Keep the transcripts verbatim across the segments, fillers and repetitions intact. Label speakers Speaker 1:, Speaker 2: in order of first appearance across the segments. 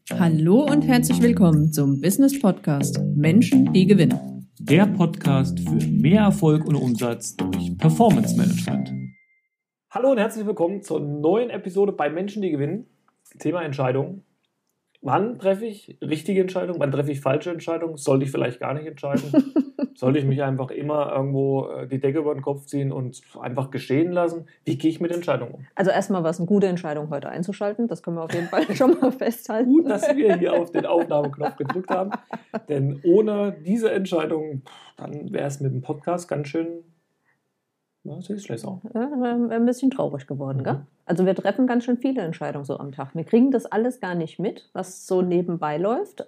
Speaker 1: Hallo und herzlich willkommen zum Business Podcast Menschen, die gewinnen.
Speaker 2: Der Podcast für mehr Erfolg und Umsatz durch Performance Management.
Speaker 3: Hallo und herzlich willkommen zur neuen Episode bei Menschen, die gewinnen. Thema Entscheidungen. Wann treffe ich richtige Entscheidungen? Wann treffe ich falsche Entscheidungen? Sollte ich vielleicht gar nicht entscheiden? Sollte ich mich einfach immer irgendwo die Decke über den Kopf ziehen und einfach geschehen lassen? Wie gehe ich mit Entscheidungen um?
Speaker 4: Also erstmal war es eine gute Entscheidung, heute einzuschalten. Das können wir auf jeden Fall schon mal festhalten.
Speaker 3: Gut, dass wir hier auf den Aufnahmeknopf gedrückt haben. Denn ohne diese Entscheidung, dann wäre es mit dem Podcast ganz schön... Ja, das ist schlecht auch.
Speaker 4: Ja, ein bisschen traurig geworden, mhm. gell? Also wir treffen ganz schön viele Entscheidungen so am Tag. Wir kriegen das alles gar nicht mit, was so nebenbei läuft.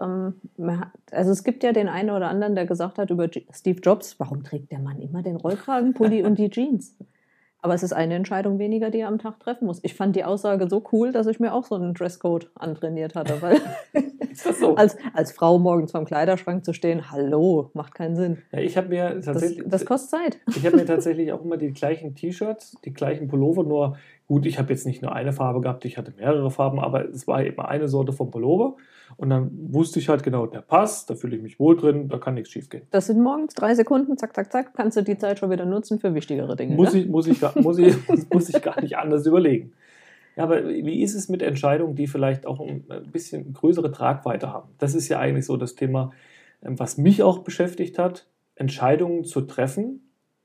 Speaker 4: Also es gibt ja den einen oder anderen, der gesagt hat über Steve Jobs, warum trägt der Mann immer den Rollkragenpulli und die Jeans? Aber es ist eine Entscheidung weniger, die er am Tag treffen muss. Ich fand die Aussage so cool, dass ich mir auch so einen Dresscode antrainiert hatte. Weil
Speaker 3: ist das so?
Speaker 4: als, als Frau morgens vorm Kleiderschrank zu stehen, hallo, macht keinen Sinn.
Speaker 3: Ja, ich habe mir tatsächlich,
Speaker 4: das, das kostet Zeit.
Speaker 3: Ich habe mir tatsächlich auch immer die gleichen T-Shirts, die gleichen Pullover, nur gut, ich habe jetzt nicht nur eine Farbe gehabt, ich hatte mehrere Farben, aber es war eben eine Sorte vom Pullover. Und dann wusste ich halt genau, der passt, da fühle ich mich wohl drin, da kann nichts schief gehen.
Speaker 4: Das sind morgens drei Sekunden, zack, zack, zack, kannst du die Zeit schon wieder nutzen für wichtigere Dinge.
Speaker 3: Muss,
Speaker 4: ne?
Speaker 3: ich, muss, ich, muss, ich, muss ich gar nicht anders überlegen. Ja, aber wie ist es mit Entscheidungen, die vielleicht auch ein bisschen größere Tragweite haben? Das ist ja eigentlich so das Thema, was mich auch beschäftigt hat, Entscheidungen zu treffen,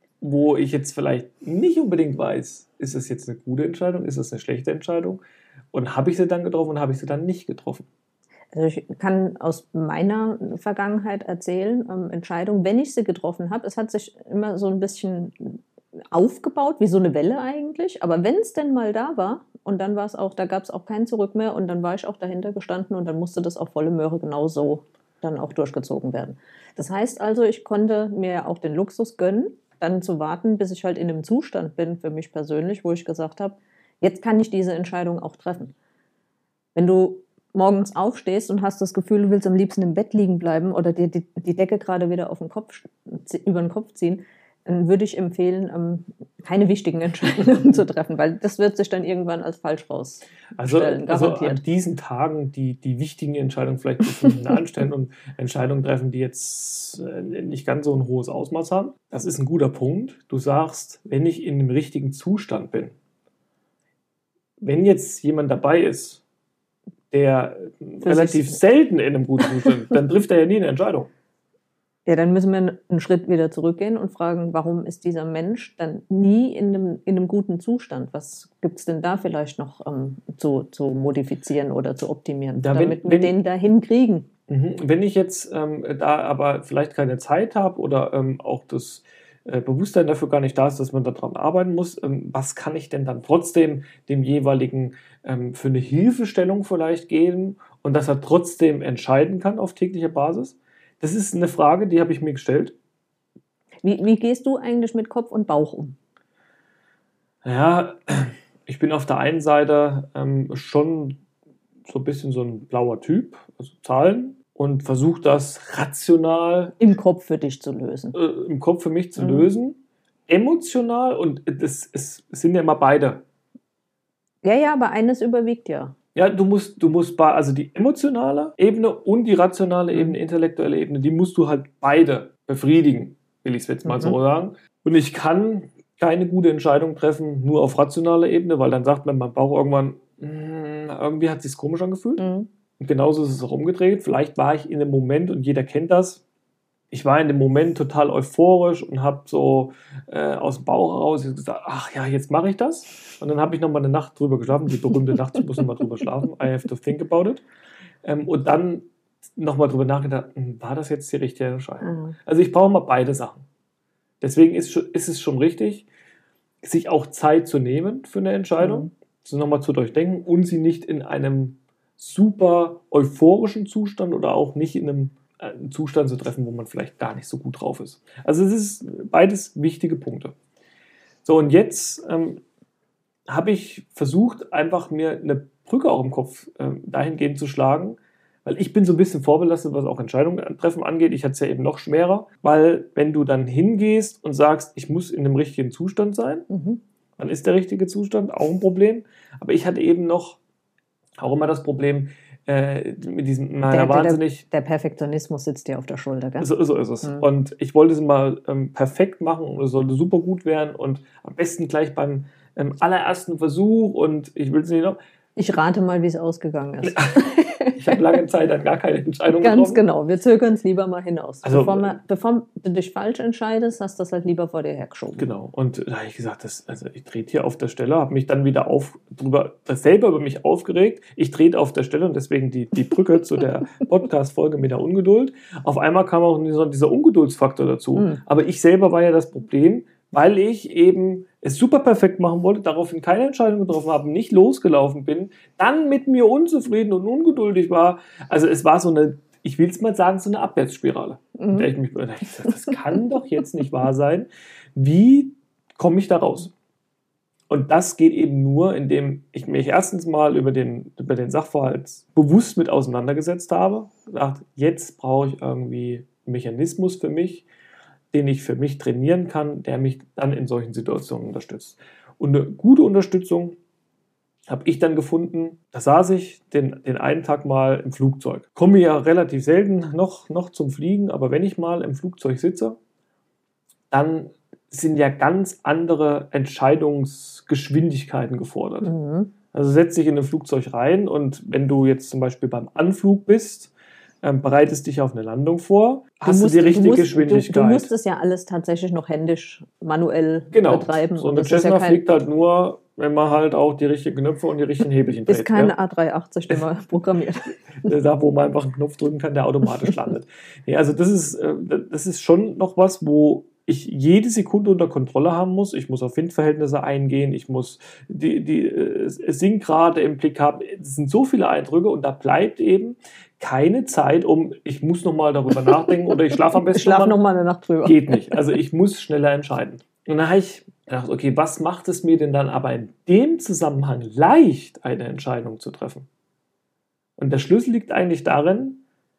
Speaker 3: wo ich jetzt vielleicht nicht unbedingt weiß, ist es jetzt eine gute Entscheidung, ist es eine schlechte Entscheidung und habe ich sie dann getroffen und habe ich sie dann nicht getroffen?
Speaker 4: Also ich kann aus meiner Vergangenheit erzählen, ähm, Entscheidungen, wenn ich sie getroffen habe, es hat sich immer so ein bisschen aufgebaut, wie so eine Welle eigentlich, aber wenn es denn mal da war und dann war es auch, da gab es auch kein Zurück mehr und dann war ich auch dahinter gestanden und dann musste das auf volle Möhre genau so dann auch durchgezogen werden. Das heißt also, ich konnte mir auch den Luxus gönnen, dann zu warten, bis ich halt in einem Zustand bin, für mich persönlich, wo ich gesagt habe, jetzt kann ich diese Entscheidung auch treffen. Wenn du morgens aufstehst und hast das Gefühl, du willst am liebsten im Bett liegen bleiben oder dir die, die Decke gerade wieder auf den Kopf, über den Kopf ziehen, dann würde ich empfehlen, keine wichtigen Entscheidungen zu treffen, weil das wird sich dann irgendwann als falsch rausstellen,
Speaker 3: also,
Speaker 4: garantiert.
Speaker 3: Also an diesen Tagen die, die wichtigen Entscheidungen vielleicht ein bisschen anstellen und Entscheidungen treffen, die jetzt nicht ganz so ein hohes Ausmaß haben. Das ist ein guter Punkt. Du sagst, wenn ich in dem richtigen Zustand bin, wenn jetzt jemand dabei ist, der relativ selten in einem guten Zustand ist, dann trifft er ja nie eine Entscheidung.
Speaker 4: Ja, dann müssen wir einen Schritt wieder zurückgehen und fragen, warum ist dieser Mensch dann nie in einem, in einem guten Zustand? Was gibt es denn da vielleicht noch ähm, zu, zu modifizieren oder zu optimieren,
Speaker 3: da,
Speaker 4: damit
Speaker 3: wenn,
Speaker 4: wir den dahin kriegen?
Speaker 3: Wenn ich jetzt ähm, da aber vielleicht keine Zeit habe oder ähm, auch das äh, Bewusstsein dafür gar nicht da ist, dass man daran arbeiten muss, ähm, was kann ich denn dann trotzdem dem jeweiligen ähm, für eine Hilfestellung vielleicht geben und dass er trotzdem entscheiden kann auf täglicher Basis? Das ist eine Frage, die habe ich mir gestellt.
Speaker 4: Wie, wie gehst du eigentlich mit Kopf und Bauch um?
Speaker 3: Ja, ich bin auf der einen Seite ähm, schon so ein bisschen so ein blauer Typ, also Zahlen, und versuche das rational
Speaker 4: im Kopf für dich zu lösen.
Speaker 3: Äh, im Kopf für mich zu mhm. lösen. Emotional, und das, es sind ja immer beide.
Speaker 4: Ja, ja, aber eines überwiegt ja.
Speaker 3: Ja, du musst, du musst, also die emotionale Ebene und die rationale Ebene, intellektuelle Ebene, die musst du halt beide befriedigen, will ich es jetzt mal mhm. so sagen. Und ich kann keine gute Entscheidung treffen, nur auf rationaler Ebene, weil dann sagt man beim Bauch irgendwann, mh, irgendwie hat es sich komisch angefühlt. Mhm. Und genauso ist es auch umgedreht. Vielleicht war ich in dem Moment, und jeder kennt das, ich war in dem Moment total euphorisch und habe so äh, aus dem Bauch raus gesagt, ach ja, jetzt mache ich das. Und dann habe ich nochmal eine Nacht drüber geschlafen, die berühmte Nacht, ich muss nochmal drüber schlafen, I have to think about it. Ähm, und dann nochmal drüber nachgedacht, war das jetzt die richtige Entscheidung? Mhm. Also ich brauche mal beide Sachen. Deswegen ist, ist es schon richtig, sich auch Zeit zu nehmen für eine Entscheidung, mhm. so nochmal zu durchdenken und sie nicht in einem super euphorischen Zustand oder auch nicht in einem einen Zustand zu treffen, wo man vielleicht gar nicht so gut drauf ist. Also es ist beides wichtige Punkte. So, und jetzt ähm, habe ich versucht, einfach mir eine Brücke auch im Kopf ähm, dahingehend zu schlagen, weil ich bin so ein bisschen vorbelastet, was auch Entscheidungen treffen angeht. Ich hatte es ja eben noch schwerer, weil wenn du dann hingehst und sagst, ich muss in einem richtigen Zustand sein, mhm. dann ist der richtige Zustand auch ein Problem. Aber ich hatte eben noch auch immer das Problem, äh, mit diesem meiner
Speaker 4: Der, der,
Speaker 3: wahnsinnig...
Speaker 4: der Perfektionismus sitzt dir auf der Schulter, gell?
Speaker 3: So, so ist es.
Speaker 4: Mhm.
Speaker 3: Und ich wollte es mal ähm, perfekt machen und es sollte super gut werden und am besten gleich beim ähm, allerersten Versuch und ich will es nicht noch...
Speaker 4: Ich rate mal, wie es ausgegangen ist.
Speaker 3: Ich habe lange Zeit dann gar keine Entscheidung
Speaker 4: Ganz
Speaker 3: getroffen.
Speaker 4: genau, wir zögern es lieber mal hinaus.
Speaker 3: Also,
Speaker 4: bevor, man, bevor du dich falsch entscheidest, hast du das halt lieber vor dir hergeschoben.
Speaker 3: Genau, und da habe ich gesagt, das, also ich trete hier auf der Stelle, habe mich dann wieder auf, drüber, selber über mich aufgeregt. Ich trete auf der Stelle und deswegen die, die Brücke zu der Podcast-Folge mit der Ungeduld. Auf einmal kam auch dieser, dieser Ungeduldsfaktor dazu.
Speaker 4: Mhm.
Speaker 3: Aber ich selber war ja das Problem, weil ich eben es super perfekt machen wollte, daraufhin keine Entscheidung getroffen habe, nicht losgelaufen bin, dann mit mir unzufrieden und ungeduldig war. Also es war so eine, ich will es mal sagen, so eine Abwärtsspirale.
Speaker 4: Mhm.
Speaker 3: In der ich mich, da ich gesagt, das kann doch jetzt nicht wahr sein. Wie komme ich da raus? Und das geht eben nur, indem ich mich erstens mal über den, über den Sachverhalt bewusst mit auseinandergesetzt habe. Gedacht, jetzt brauche ich irgendwie einen Mechanismus für mich, den ich für mich trainieren kann, der mich dann in solchen Situationen unterstützt. Und eine gute Unterstützung habe ich dann gefunden, da saß ich den, den einen Tag mal im Flugzeug. Komme ja relativ selten noch, noch zum Fliegen, aber wenn ich mal im Flugzeug sitze, dann sind ja ganz andere Entscheidungsgeschwindigkeiten gefordert.
Speaker 4: Mhm.
Speaker 3: Also setz dich in ein Flugzeug rein und wenn du jetzt zum Beispiel beim Anflug bist, ähm, bereitest dich auf eine Landung vor, hast du, musst, du die richtige
Speaker 4: du musst,
Speaker 3: Geschwindigkeit.
Speaker 4: Du, du musst es ja alles tatsächlich noch händisch, manuell
Speaker 3: genau.
Speaker 4: betreiben.
Speaker 3: So eine Cessna ja fliegt halt nur, wenn man halt auch die richtigen Knöpfe und die richtigen Hebelchen dreht.
Speaker 4: Ist keine
Speaker 3: ja?
Speaker 4: A drei achtzig, den man programmiert.
Speaker 3: Da, wo man einfach einen Knopf drücken kann, der automatisch landet. Ja, also das ist, das ist schon noch was, wo ich jede Sekunde unter Kontrolle haben muss. Ich muss auf Windverhältnisse eingehen, ich muss die, die äh, Sinkrate im Blick haben. Es sind so viele Eindrücke und da bleibt eben keine Zeit, um, ich muss nochmal darüber nachdenken oder ich schlafe am besten
Speaker 4: Ich schlafe nochmal eine Nacht drüber.
Speaker 3: Geht nicht. Also ich muss schneller entscheiden. Und dann habe ich gedacht, okay, was macht es mir denn dann aber in dem Zusammenhang leicht, eine Entscheidung zu treffen? Und der Schlüssel liegt eigentlich darin,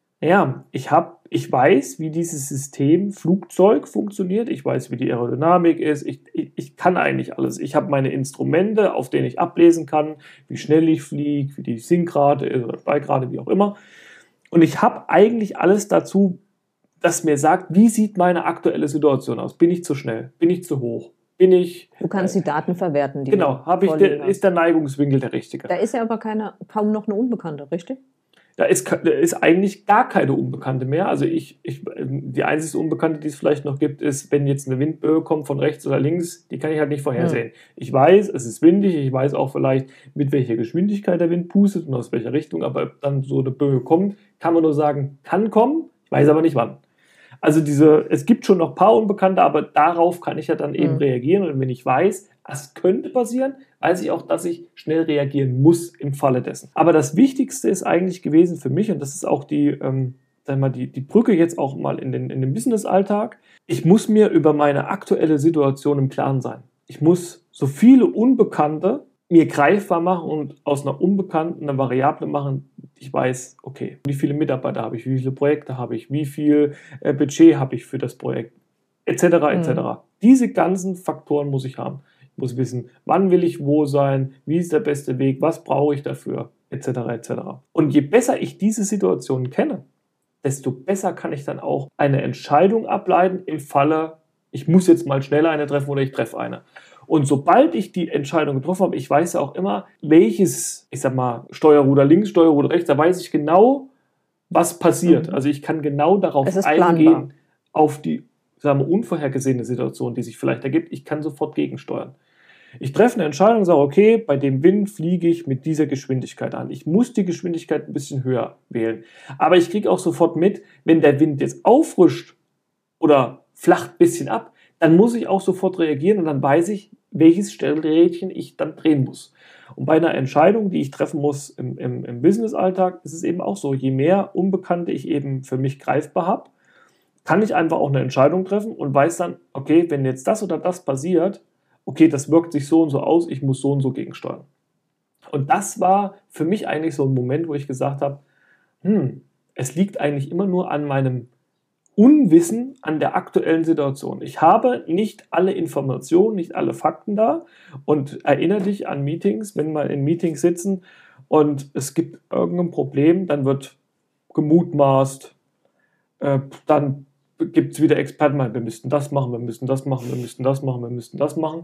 Speaker 3: ja, ich habe, ich weiß, wie dieses System Flugzeug funktioniert. Ich weiß, wie die Aerodynamik ist. Ich, ich, ich kann eigentlich alles. Ich habe meine Instrumente, auf denen ich ablesen kann, wie schnell ich fliege, wie die Sinkrate ist oder Steigrate, wie auch immer. Und ich habe eigentlich alles dazu, das mir sagt, wie sieht meine aktuelle Situation aus? Bin ich zu schnell? Bin ich zu hoch? Bin ich...
Speaker 4: Du kannst äh, die Daten verwerten. Die
Speaker 3: genau, habe ich der, ist der Neigungswinkel der richtige.
Speaker 4: Da ist ja aber keine, kaum noch eine Unbekannte, richtig?
Speaker 3: Da ist, da ist eigentlich gar keine Unbekannte mehr. Also ich, ich, die einzige Unbekannte, die es vielleicht noch gibt, ist, wenn jetzt eine Windböe kommt von rechts oder links, die kann ich halt nicht vorhersehen. Hm. Ich weiß, es ist windig, ich weiß auch vielleicht, mit welcher Geschwindigkeit der Wind pustet und aus welcher Richtung, aber dann so eine Böe kommt, kann man nur sagen, kann kommen, ich weiß aber nicht wann. Also diese, es gibt schon noch ein paar Unbekannte, aber darauf kann ich ja dann eben hm. reagieren. Und wenn ich weiß, es könnte passieren, weiß ich auch, dass ich schnell reagieren muss im Falle dessen. Aber das Wichtigste ist eigentlich gewesen für mich, und das ist auch die, ähm, sag mal, die, die Brücke jetzt auch mal in den, in den Business-Alltag, ich muss mir über meine aktuelle Situation im Klaren sein. Ich muss so viele Unbekannte mir greifbar machen und aus einer Unbekannten eine Variable machen. Ich weiß, okay, wie viele Mitarbeiter habe ich, wie viele Projekte habe ich, wie viel äh, Budget habe ich für das Projekt, et cetera et cetera. Mhm. Diese ganzen Faktoren muss ich haben. Ich muss wissen, wann will ich wo sein, wie ist der beste Weg, was brauche ich dafür, et cetera et cetera. Und je besser ich diese Situation kenne, desto besser kann ich dann auch eine Entscheidung ableiten im Falle, ich muss jetzt mal schneller eine treffen oder ich treffe eine. Und sobald ich die Entscheidung getroffen habe, ich weiß ja auch immer, welches, ich sag mal, Steuerruder links, Steuerruder rechts, da weiß ich genau, was passiert. Mhm. Also ich kann genau darauf eingehen, planbar. Auf die, sagen wir, unvorhergesehene Situation, die sich vielleicht ergibt. Ich kann sofort gegensteuern. Ich treffe eine Entscheidung und sage, okay, bei dem Wind fliege ich mit dieser Geschwindigkeit an. Ich muss die Geschwindigkeit ein bisschen höher wählen. Aber ich kriege auch sofort mit, wenn der Wind jetzt auffrischt oder flacht ein bisschen ab, dann muss ich auch sofort reagieren und dann weiß ich, welches Stellrädchen ich dann drehen muss. Und bei einer Entscheidung, die ich treffen muss im, im, im Business-Alltag, ist es eben auch so, je mehr Unbekannte ich eben für mich greifbar habe, kann ich einfach auch eine Entscheidung treffen und weiß dann, okay, wenn jetzt das oder das passiert, okay, das wirkt sich so und so aus, ich muss so und so gegensteuern. Und das war für mich eigentlich so ein Moment, wo ich gesagt habe, hm, es liegt eigentlich immer nur an meinem Unwissen an der aktuellen Situation. Ich habe nicht alle Informationen, nicht alle Fakten da und erinnere dich an Meetings, wenn wir in Meetings sitzen und es gibt irgendein Problem, dann wird gemutmaßt, äh, dann gibt es wieder Experten, wir müssten das machen, wir müssten das machen, wir müssten das machen, wir müssten das machen.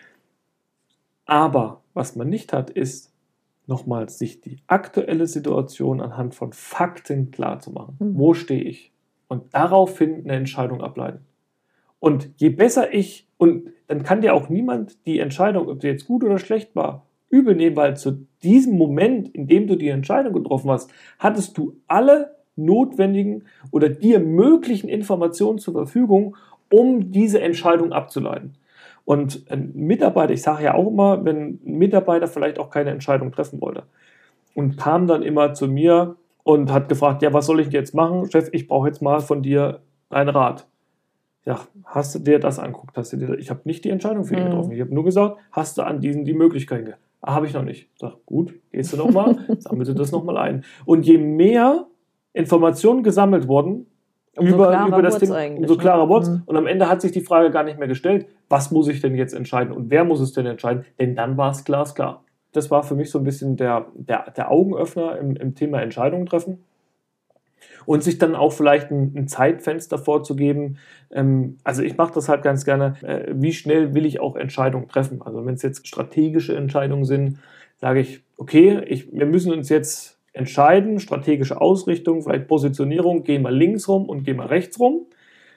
Speaker 3: Aber was man nicht hat, ist, nochmal sich die aktuelle Situation anhand von Fakten klar zu machen. Mhm. Wo stehe ich? Und daraufhin eine Entscheidung ableiten. Und je besser ich, und dann kann dir auch niemand die Entscheidung, ob sie jetzt gut oder schlecht war, übel nehmen, weil zu diesem Moment, in dem du die Entscheidung getroffen hast, hattest du alle notwendigen oder dir möglichen Informationen zur Verfügung, um diese Entscheidung abzuleiten. Und ein Mitarbeiter, ich sage ja auch immer, wenn ein Mitarbeiter vielleicht auch keine Entscheidung treffen wollte und kam dann immer zu mir und hat gefragt, ja, was soll ich jetzt machen? Chef, ich brauche jetzt mal von dir einen Rat. Ja, hast du dir das angeguckt? Hast du dir, ich habe nicht die Entscheidung für dich
Speaker 4: Mhm.
Speaker 3: getroffen. Ich habe nur gesagt, hast du an diesen die Möglichkeiten? Ah, habe ich noch nicht. Ich sage, gut, gehst du nochmal, sammelst du das nochmal ein. Und je mehr Informationen gesammelt wurden,
Speaker 4: Umso
Speaker 3: über,
Speaker 4: klarer
Speaker 3: über das
Speaker 4: wurd's
Speaker 3: Ding,
Speaker 4: eigentlich,
Speaker 3: umso
Speaker 4: ne?
Speaker 3: klarer wurde es.
Speaker 4: Mhm.
Speaker 3: Und am Ende hat sich die Frage gar nicht mehr gestellt, was muss ich denn jetzt entscheiden und wer muss es denn entscheiden? Denn dann war es glasklar. Das war für mich so ein bisschen der, der, der Augenöffner im, im Thema Entscheidungen treffen. Und sich dann auch vielleicht ein, ein Zeitfenster vorzugeben. Ähm, also ich mache das halt ganz gerne, äh, wie schnell will ich auch Entscheidungen treffen. Also wenn es jetzt strategische Entscheidungen sind, sage ich, okay, ich, wir müssen uns jetzt entscheiden, strategische Ausrichtung, vielleicht Positionierung, gehen wir links rum und gehen wir rechts rum.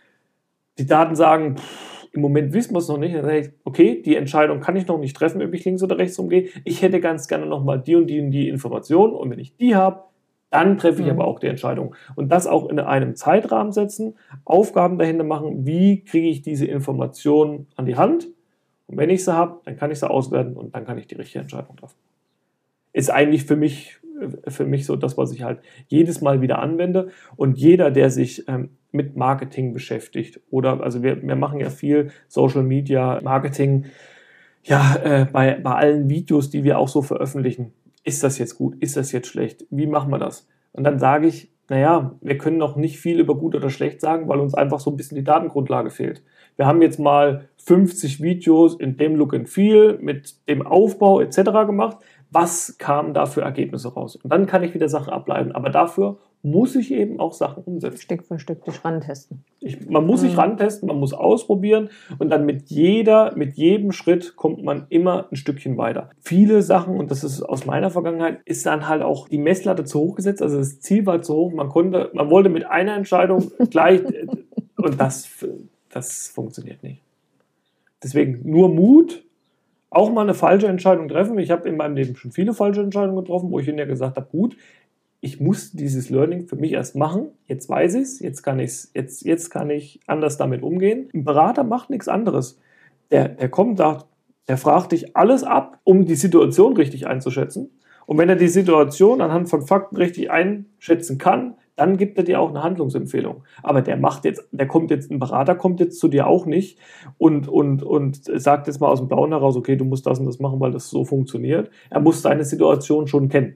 Speaker 3: Die Daten sagen, pff, im Moment wissen wir es noch nicht. Dann sage ich, okay, die Entscheidung kann ich noch nicht treffen, ob ich links oder rechts rumgehe. Ich hätte ganz gerne nochmal die und die und die Informationen und wenn ich die habe, dann treffe ich
Speaker 4: Mhm.
Speaker 3: aber auch die Entscheidung. Und das auch in einem Zeitrahmen setzen, Aufgaben dahinter machen, wie kriege ich diese Informationen an die Hand. Und wenn ich sie habe, dann kann ich sie auswerten und dann kann ich die richtige Entscheidung treffen. Ist eigentlich für mich, für mich so das, was ich halt jedes Mal wieder anwende. Und jeder, der sich ähm, mit Marketing beschäftigt oder, also wir, wir machen ja viel Social Media Marketing, ja, äh, bei, bei allen Videos, die wir auch so veröffentlichen. Ist das jetzt gut? Ist das jetzt schlecht? Wie machen wir das? Und dann sage ich, naja, wir können noch nicht viel über gut oder schlecht sagen, weil uns einfach so ein bisschen die Datengrundlage fehlt. Wir haben jetzt mal fünfzig Videos in dem Look and Feel mit dem Aufbau et cetera gemacht. Was kamen da für Ergebnisse raus? Und dann kann ich wieder Sachen ableiten. Aber dafür muss ich eben auch Sachen umsetzen.
Speaker 4: Stück für Stück dich rantesten.
Speaker 3: Ich, man muss sich
Speaker 4: Mhm.
Speaker 3: rantesten, man muss ausprobieren und dann mit jeder, mit jedem Schritt kommt man immer ein Stückchen weiter. Viele Sachen, und das ist aus meiner Vergangenheit, ist dann halt auch die Messlatte zu hoch gesetzt, also das Ziel war zu hoch, man konnte, man wollte mit einer Entscheidung gleich, und das, das funktioniert nicht. Deswegen nur Mut, auch mal eine falsche Entscheidung treffen. Ich habe in meinem Leben schon viele falsche Entscheidungen getroffen, wo ich hinterher gesagt habe, gut, ich muss dieses Learning für mich erst machen. Jetzt weiß ich es, jetzt kann ich's, jetzt, jetzt kann ich anders damit umgehen. Ein Berater macht nichts anderes. Der, der kommt, sagt, der fragt dich alles ab, um die Situation richtig einzuschätzen. Und wenn er die Situation anhand von Fakten richtig einschätzen kann, dann gibt er dir auch eine Handlungsempfehlung. Aber der macht jetzt, der kommt jetzt, ein Berater kommt jetzt zu dir auch nicht und, und, und sagt jetzt mal aus dem Blauen heraus, okay, du musst das und das machen, weil das so funktioniert. Er muss deine Situation schon kennen.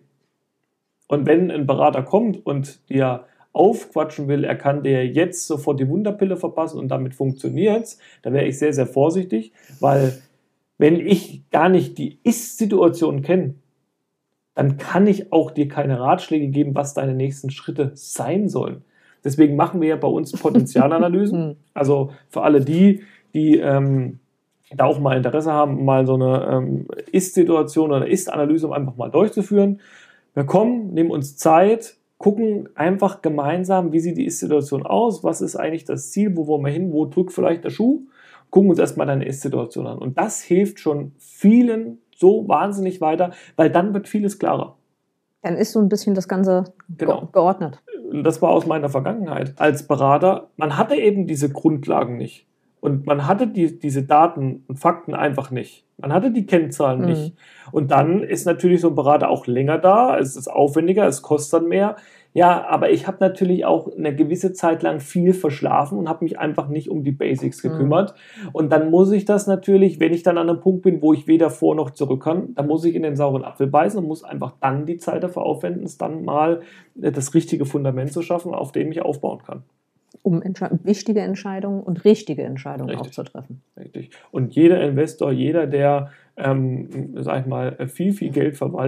Speaker 3: Und wenn ein Berater kommt und dir aufquatschen will, er kann dir jetzt sofort die Wunderpille verpassen und damit funktioniert es, dann wäre ich sehr, sehr vorsichtig, weil wenn ich gar nicht die Ist-Situation kenne, dann kann ich auch dir keine Ratschläge geben, was deine nächsten Schritte sein sollen. Deswegen machen wir ja bei uns Potenzialanalysen. Also für alle die, die ähm, da auch mal Interesse haben, mal so eine ähm, Ist-Situation oder Ist-Analyse um einfach mal durchzuführen. Wir kommen, nehmen uns Zeit, gucken einfach gemeinsam, wie sieht die Ist-Situation aus, was ist eigentlich das Ziel, wo wollen wir hin, wo drückt vielleicht der Schuh, gucken uns erstmal deine Ist-Situation an. Und das hilft schon vielen so wahnsinnig weiter, weil dann wird vieles klarer.
Speaker 4: Dann ist so ein bisschen das Ganze
Speaker 3: Genau.
Speaker 4: geordnet.
Speaker 3: Und das war aus meiner Vergangenheit als Berater. Man hatte eben diese Grundlagen nicht. Und man hatte die, diese Daten und Fakten einfach nicht. Man hatte die Kennzahlen
Speaker 4: Mhm.
Speaker 3: nicht. Und dann ist natürlich so ein Berater auch länger da, es ist aufwendiger, es kostet dann mehr. Ja, aber ich habe natürlich auch eine gewisse Zeit lang viel verschlafen und habe mich einfach nicht um die Basics gekümmert. Mhm. Und dann muss ich das natürlich, wenn ich dann an einem Punkt bin, wo ich weder vor noch zurück kann, dann muss ich in den sauren Apfel beißen und muss einfach dann die Zeit dafür aufwenden, es dann mal das richtige Fundament zu schaffen, auf dem ich aufbauen kann.
Speaker 4: Um Entsche- wichtige Entscheidungen und richtige Entscheidungen
Speaker 3: Richtig.
Speaker 4: auch zu treffen.
Speaker 3: Richtig. Und jeder Investor, jeder, der, ähm, sag ich mal, viel, viel Geld verwaltet,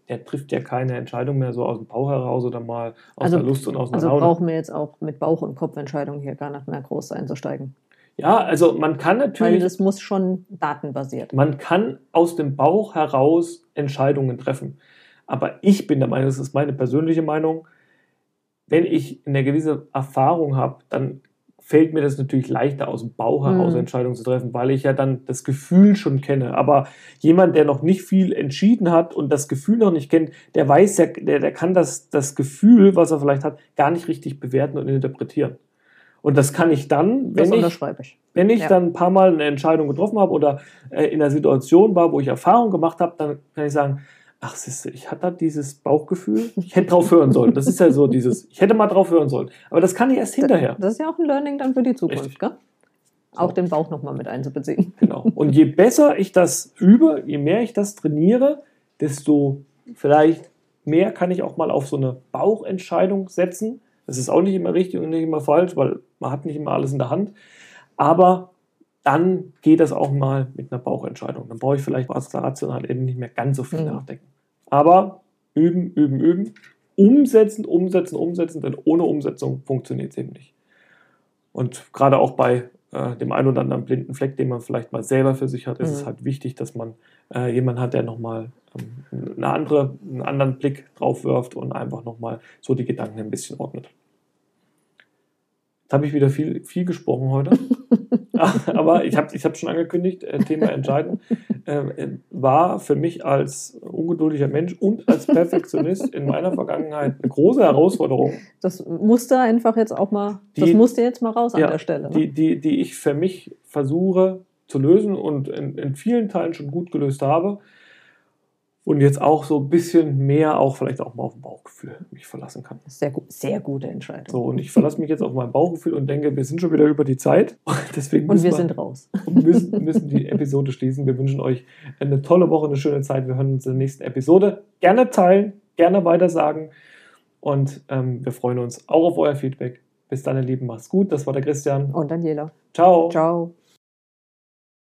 Speaker 3: der trifft ja keine Entscheidung mehr so aus dem Bauch heraus oder mal aus
Speaker 4: Also-
Speaker 3: der Lust und aus einer
Speaker 4: Also
Speaker 3: Laune.
Speaker 4: brauchen wir jetzt auch mit Bauch- und Kopfentscheidungen hier gar nicht mehr groß einzusteigen.
Speaker 3: Ja, also man kann
Speaker 4: Weil
Speaker 3: natürlich,
Speaker 4: das muss schon datenbasiert.
Speaker 3: man kann aus dem Bauch heraus Entscheidungen treffen. Aber ich bin der Meinung, das ist meine persönliche Meinung, wenn ich eine gewisse Erfahrung habe, dann fällt mir das natürlich leichter, aus dem Bauch heraus
Speaker 4: Mhm.
Speaker 3: Entscheidungen zu treffen, weil ich ja dann das Gefühl schon kenne. Aber jemand, der noch nicht viel entschieden hat und das Gefühl noch nicht kennt, der weiß ja, der, der kann das, das Gefühl, was er vielleicht hat, gar nicht richtig bewerten und interpretieren. Und das kann ich dann,
Speaker 4: Das
Speaker 3: wenn ich,
Speaker 4: unterschreibe ich.
Speaker 3: wenn ich
Speaker 4: Ja.
Speaker 3: dann ein paar Mal eine Entscheidung getroffen habe oder äh, in einer Situation war, wo ich Erfahrung gemacht habe, dann kann ich sagen, ach siehste, ich hatte dieses Bauchgefühl, ich hätte drauf hören sollen. Das ist ja so dieses, ich hätte mal drauf hören sollen. Aber das kann ich erst hinterher.
Speaker 4: Das ist ja auch ein Learning dann für die Zukunft,
Speaker 3: Richtig.
Speaker 4: gell? Auch den Bauch nochmal mit einzubeziehen.
Speaker 3: Genau. Und je besser ich das übe, je mehr ich das trainiere, desto vielleicht mehr kann ich auch mal auf so eine Bauchentscheidung setzen. Das ist auch nicht immer richtig und nicht immer falsch, weil man hat nicht immer alles in der Hand. Aber dann geht das auch mal mit einer Bauchentscheidung. Dann brauche ich vielleicht aus der rational eben nicht mehr ganz so viel
Speaker 4: Mhm.
Speaker 3: nachdenken. Aber üben, üben, üben. Umsetzen, umsetzen, umsetzen, denn ohne Umsetzung funktioniert es eben nicht. Und gerade auch bei äh, dem einen oder anderen blinden Fleck, den man vielleicht mal selber für sich hat, ist
Speaker 4: Mhm.
Speaker 3: es halt wichtig, dass man äh, jemanden hat, der nochmal ähm, eine andere, einen anderen Blick drauf wirft und einfach nochmal so die Gedanken ein bisschen ordnet. Jetzt habe ich wieder viel, viel gesprochen heute. Aber ich habe ich hab schon angekündigt, äh, Thema Entscheiden äh, war für mich als ungeduldiger Mensch und als Perfektionist in meiner Vergangenheit eine große Herausforderung,
Speaker 4: Das musste einfach jetzt auch mal, das
Speaker 3: Die-
Speaker 4: musste jetzt mal raus an
Speaker 3: ja,
Speaker 4: der Stelle. Ne?
Speaker 3: die, die, die ich für mich versuche zu lösen und in, in vielen Teilen schon gut gelöst habe. Und jetzt auch so ein bisschen mehr auch vielleicht auch mal auf dem Bauchgefühl mich verlassen kann.
Speaker 4: Sehr, gu sehr gute Entscheidung.
Speaker 3: So, und ich verlasse mich jetzt auf mein Bauchgefühl und denke, wir sind schon wieder über die Zeit. Deswegen
Speaker 4: Und
Speaker 3: müssen
Speaker 4: wir sind raus.
Speaker 3: und müssen, müssen die Episode schließen. Wir wünschen euch eine tolle Woche, eine schöne Zeit. Wir hören uns in der nächsten Episode. Gerne teilen, gerne weitersagen. Und ähm, wir freuen uns auch auf euer Feedback. Bis dann, ihr Lieben. Macht's gut. Das war der Christian.
Speaker 4: Und Daniela.
Speaker 3: Ciao.
Speaker 4: Ciao.